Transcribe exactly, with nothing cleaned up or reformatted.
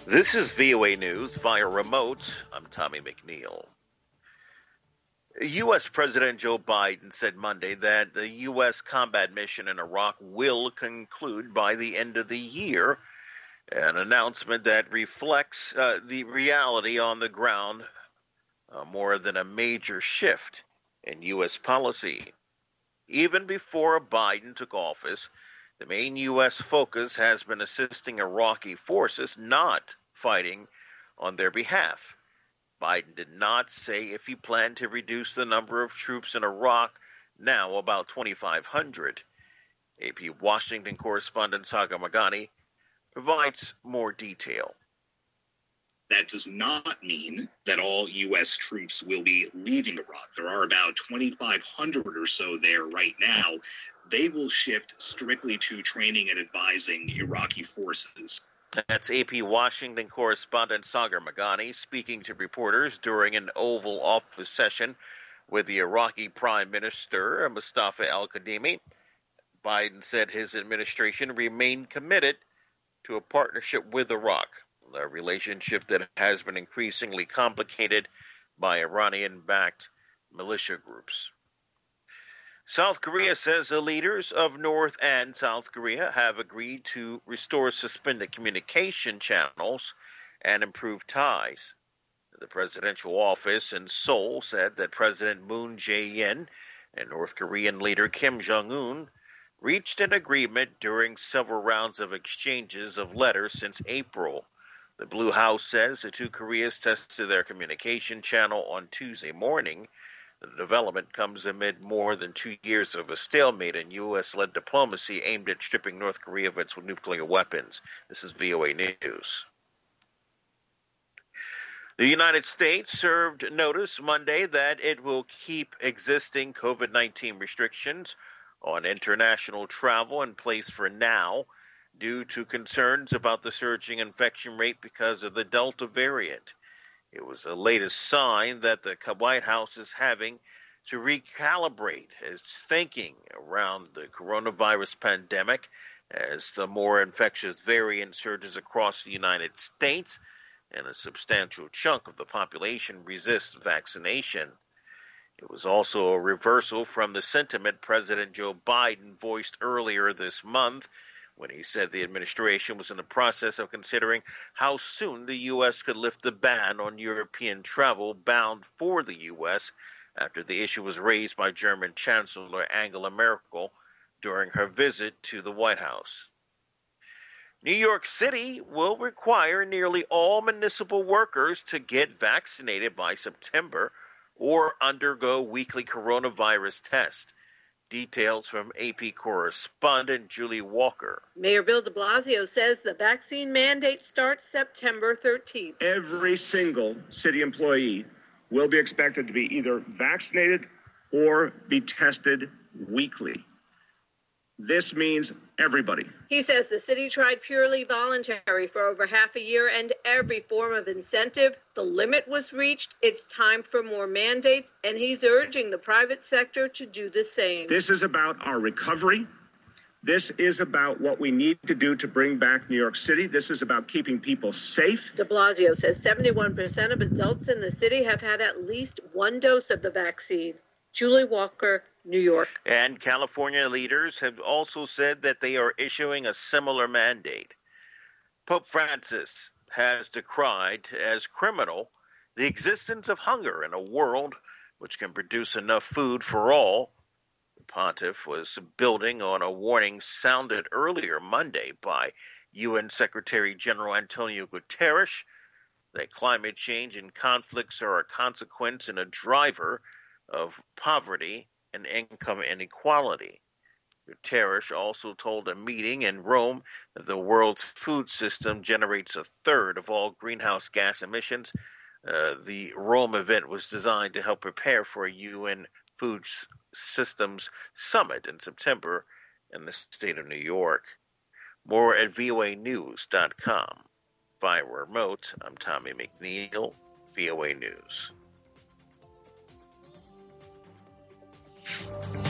This is V O A News via remote. I'm Tommy McNeil. U S. President Joe Biden said Monday that the U S combat mission in Iraq will conclude by the end of the year, an announcement that reflects uh, the reality on the ground uh, more than a major shift in U S policy. Even before Biden took office, the main U S focus has been assisting Iraqi forces, not fighting on their behalf. Biden did not say if he planned to reduce the number of troops in Iraq, now about twenty-five hundred. A P Washington correspondent Sagar Meghani provides more detail. That does not mean that all U S troops will be leaving Iraq. There are about twenty-five hundred or so there right now. They will shift strictly to training and advising Iraqi forces. That's A P Washington correspondent Sagar Meghani speaking to reporters during an Oval Office session with the Iraqi Prime Minister Mustafa al-Kadhimi. Biden said his administration remained committed to a partnership with Iraq, a relationship that has been increasingly complicated by Iranian-backed militia groups. South Korea says the leaders of North and South Korea have agreed to restore suspended communication channels and improve ties. The presidential office in Seoul said that President Moon Jae-in and North Korean leader Kim Jong-un reached an agreement during several rounds of exchanges of letters since April. The Blue House says the two Koreas tested their communication channel on Tuesday morning. The development comes amid more than two years of a stalemate in U S-led diplomacy aimed at stripping North Korea of its nuclear weapons. This is V O A News. The United States served notice Monday that it will keep existing COVID nineteen restrictions on international travel in place for now due to concerns about the surging infection rate because of the Delta variant. It was the latest sign that the White House is having to recalibrate its thinking around the coronavirus pandemic as the more infectious variant surges across the United States and a substantial chunk of the population resists vaccination. It was also a reversal from the sentiment President Joe Biden voiced earlier this month when he said the administration was in the process of considering how soon the U S could lift the ban on European travel bound for the U S after the issue was raised by German Chancellor Angela Merkel during her visit to the White House. New York City will require nearly all municipal workers to get vaccinated by September or undergo weekly coronavirus tests. Details from A P correspondent Julie Walker. Mayor Bill de Blasio says the vaccine mandate starts September thirteenth. Every single city employee will be expected to be either vaccinated or be tested weekly. This means everybody. He says the city tried purely voluntary for over half a year and every form of incentive. The limit was reached. It's time for more mandates, and he's urging the private sector to do the same. This is about our recovery. This is about what we need to do to bring back New York City. This is about keeping people safe. De Blasio says seventy-one percent of adults in the city have had at least one dose of the vaccine. Julie Walker, New York. And California leaders have also said that they are issuing a similar mandate. Pope Francis has decried as criminal the existence of hunger in a world which can produce enough food for all. The pontiff was building on a warning sounded earlier Monday by U N Secretary General Antonio Guterres that climate change and conflicts are a consequence and a driver of poverty and income inequality. Guterres also told a meeting in Rome that the world's food system generates a third of all greenhouse gas emissions. Uh, the Rome event was designed to help prepare for a U N Food Systems Summit in September in the state of New York. More at V O A news dot com. Via remote, I'm Tommy McNeil, V O A News.